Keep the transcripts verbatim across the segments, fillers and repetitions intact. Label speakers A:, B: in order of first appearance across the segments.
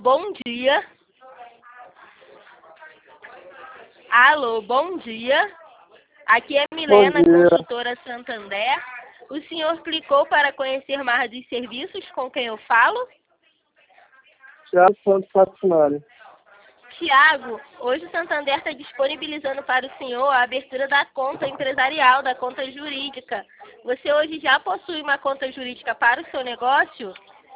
A: Alô, bom dia. Alô, bom dia. Aqui é Milena, consultora Santander. O senhor clicou para conhecer mais dos serviços com quem eu falo?
B: Tiago Santos Facinari.
A: Tiago, hoje o Santander está disponibilizando para o senhor a abertura da conta empresarial, da conta jurídica. Você hoje já possui uma conta jurídica para o seu negócio?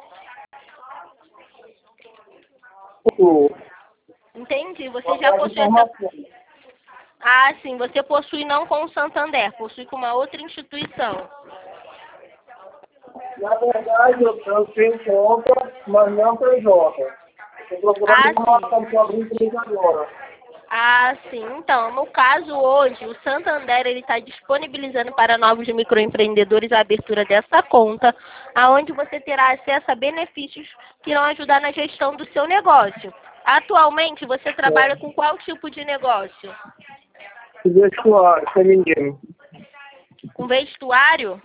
A: Entendi, você já possui essa... Ah, sim, você possui não com o Santander, possui com uma outra instituição.
B: Na verdade, eu, eu tenho conta, mas não P J. Estou procurando uma conta para abrir empresa agora.
A: Ah, sim. Então, no caso hoje, o Santander ele está disponibilizando para novos microempreendedores a abertura dessa conta, aonde você terá acesso a benefícios que irão ajudar na gestão do seu negócio. Atualmente, você trabalha é. com qual tipo de negócio?
B: Vestuário feminino.
A: Com vestuário?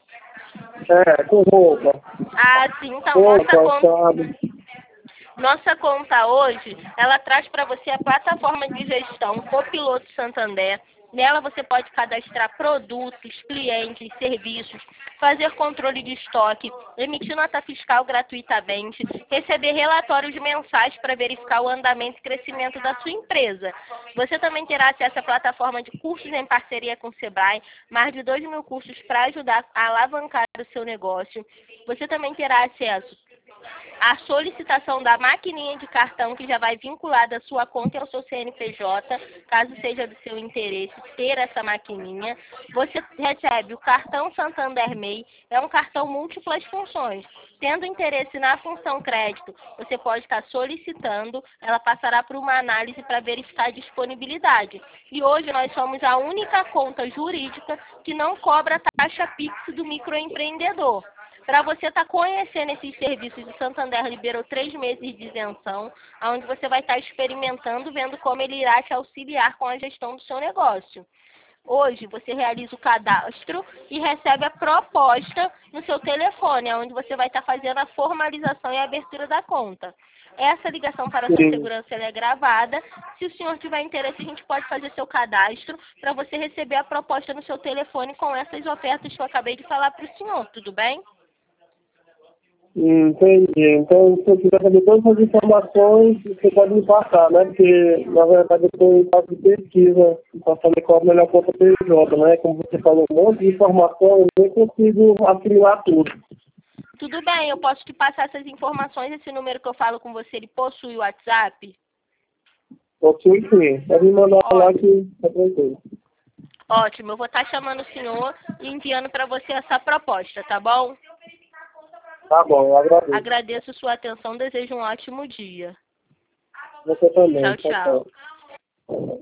B: É, com roupa.
A: Ah, sim. Então,
B: roupa,
A: nossa conta...
B: sabe?
A: Nossa conta hoje, ela traz para você a plataforma de gestão Copiloto Santander. Nela você pode cadastrar produtos, clientes, serviços, fazer controle de estoque, emitir nota fiscal gratuitamente, receber relatórios mensais para verificar o andamento e crescimento da sua empresa. Você também terá acesso à plataforma de cursos em parceria com o Sebrae, mais de dois mil cursos para ajudar a alavancar o seu negócio. Você também terá acesso a solicitação da maquininha de cartão que já vai vinculada à sua conta e ao seu C N P J, caso seja do seu interesse ter essa maquininha. Você recebe o cartão Santander M E I, é um cartão múltiplas funções. Tendo interesse na função crédito, você pode estar solicitando, ela passará por uma análise para verificar a disponibilidade. E hoje nós somos a única conta jurídica que não cobra taxa Pix do microempreendedor. Para você estar tá conhecendo esses serviços, o Santander liberou três meses de isenção, onde você vai estar tá experimentando, vendo como ele irá te auxiliar com a gestão do seu negócio. Hoje, você realiza o cadastro e recebe a proposta no seu telefone, onde você vai estar tá fazendo a formalização e a abertura da conta. Essa ligação para a sua segurança ela é gravada. Se o senhor tiver interesse, a gente pode fazer seu cadastro para você receber a proposta no seu telefone com essas ofertas que eu acabei de falar para o senhor, tudo bem?
B: Entendi. Então, se eu quiser saber todas as informações, você pode me passar, né? Porque, na verdade, eu estou em fase de pesquisa para saber qual é a melhor conta P J, né? Como você falou, um monte de informação, eu nem consigo assimilar tudo.
A: Tudo bem, eu posso te passar essas informações. Esse número que eu falo com você, ele possui o WhatsApp?
B: Possui sim. Pode me mandar
A: Ótimo.
B: lá que tá tranquilo.
A: Ótimo, eu vou estar chamando o senhor e enviando para você essa proposta, tá bom?
B: Tá bom, eu agradeço.
A: Agradeço sua atenção, desejo um ótimo dia.
B: Você também.
A: Tchau, tchau.
B: Tchau, tchau.